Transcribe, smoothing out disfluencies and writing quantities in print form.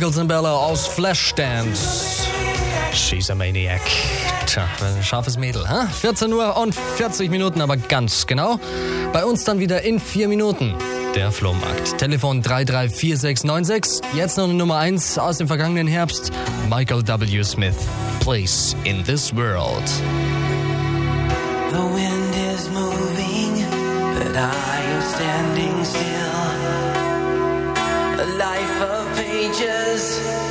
Michael Zambella aus Flashdance. She's a Maniac. Tja, ein scharfes Mädel, hä? 14 Uhr und 40 Minuten, aber ganz genau. Bei uns dann wieder in 4 Minuten. Der Flohmarkt. Telefon 334696. Jetzt noch eine Nummer 1 aus dem vergangenen Herbst. Michael W. Smith. Place in this world. The wind is moving, but I am standing still. A life of pages